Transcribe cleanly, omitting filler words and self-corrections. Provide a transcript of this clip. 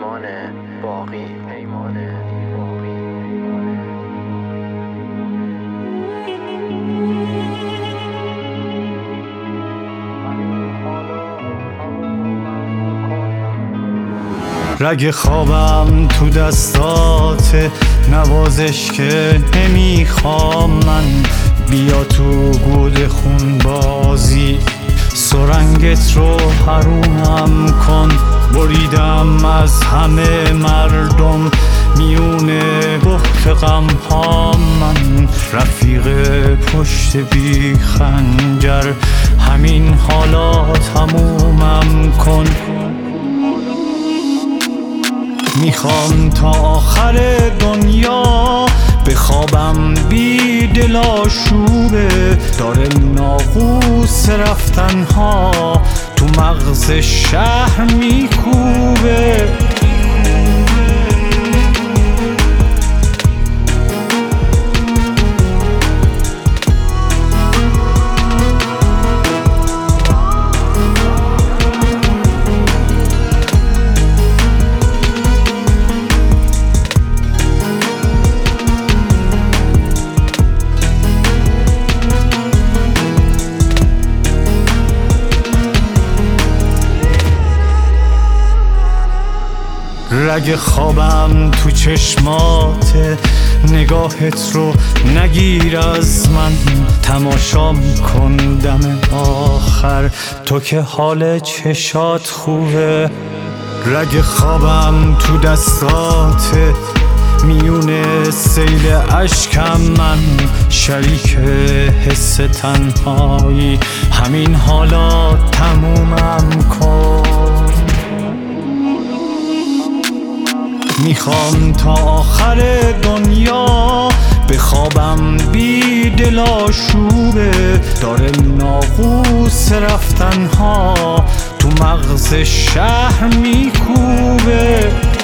پیمان باقی رگ خوابم تو دستات، نوازش که نمیخوام من. بیا تو گود خون بازی، سرنگت رو حرومم کن. بریدم از همه مردم میون بحت غم ها من. رفیق پشت بی خنجر، همین حالا تمومم کن. میخوام تا آخر دنیا بخوابم بی دل آشوبه. داره ناقوس رفتنها تو مغز شهر میکوبه. رگ خوابم تو چشمات، نگاهت رو نگیر از من. تماشا کن دم آخر تو که حال چشات خوبه. رگ خوابم تو دستات، میون سیل اشکم من. شریک حس تنهایی، همین حالا تمومم کن. میخوام تا آخر دنیا بخوابم بی دل آشوبه. داره ناقوس رفتنها تو مغز شهر میکوبه.